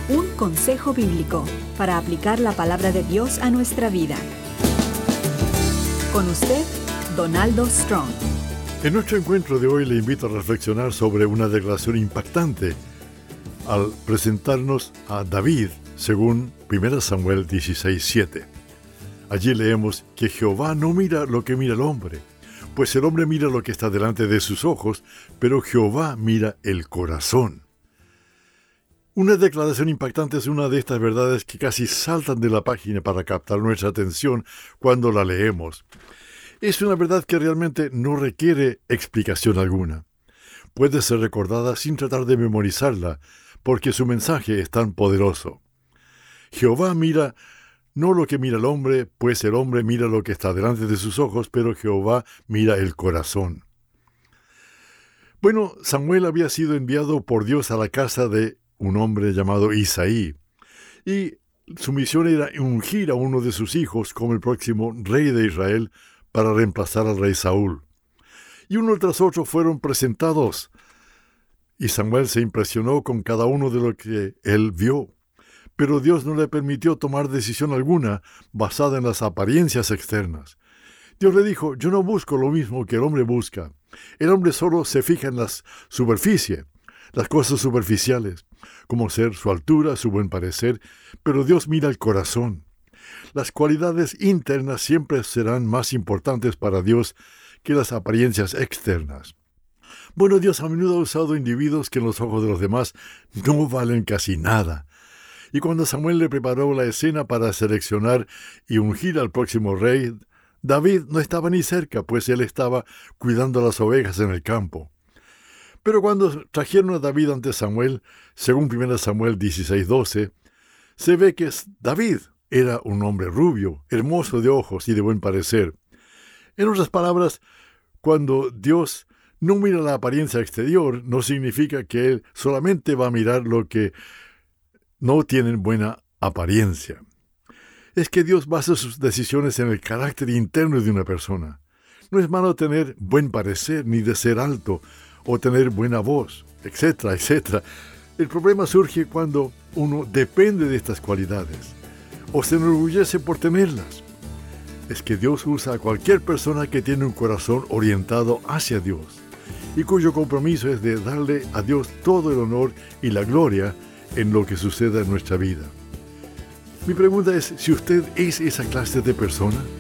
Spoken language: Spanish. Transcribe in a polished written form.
Un consejo bíblico para aplicar la palabra de Dios a nuestra vida. Con usted, Donaldo Strong. En nuestro encuentro de hoy le invito a reflexionar sobre una declaración impactante al presentarnos a David, según 1 Samuel 16:7. Allí leemos que Jehová no mira lo que mira el hombre, pues el hombre mira lo que está delante de sus ojos, pero Jehová mira el corazón. Una declaración impactante es una de estas verdades que casi saltan de la página para captar nuestra atención cuando la leemos. Es una verdad que realmente no requiere explicación alguna. Puede ser recordada sin tratar de memorizarla, porque su mensaje es tan poderoso. Jehová mira no lo que mira el hombre, pues el hombre mira lo que está delante de sus ojos, pero Jehová mira el corazón. Bueno, Samuel había sido enviado por Dios a la casa de un hombre llamado Isaí, y su misión era ungir a uno de sus hijos como el próximo rey de Israel para reemplazar al rey Saúl. Y uno tras otro fueron presentados, y Samuel se impresionó con cada uno de lo que él vio. Pero Dios no le permitió tomar decisión alguna basada en las apariencias externas. Dios le dijo: yo no busco lo mismo que el hombre busca. El hombre solo se fija en la superficie, las cosas superficiales, como ser su altura, su buen parecer, pero Dios mira el corazón. Las cualidades internas siempre serán más importantes para Dios que las apariencias externas. Bueno, Dios a menudo ha usado individuos que en los ojos de los demás no valen casi nada. Y cuando Samuel le preparó la escena para seleccionar y ungir al próximo rey, David no estaba ni cerca, pues él estaba cuidando las ovejas en el campo. Pero cuando trajeron a David ante Samuel, según 1 Samuel 16:12, se ve que David era un hombre rubio, hermoso de ojos y de buen parecer. En otras palabras, cuando Dios no mira la apariencia exterior, no significa que Él solamente va a mirar lo que no tienen buena apariencia. Es que Dios basa sus decisiones en el carácter interno de una persona. No es malo tener buen parecer, ni de ser alto, o tener buena voz, etcétera, etcétera. El problema surge cuando uno depende de estas cualidades, o se enorgullece por tenerlas. Es que Dios usa a cualquier persona que tiene un corazón orientado hacia Dios, y cuyo compromiso es de darle a Dios todo el honor y la gloria en lo que suceda en nuestra vida. Mi pregunta es, si usted es esa clase de persona,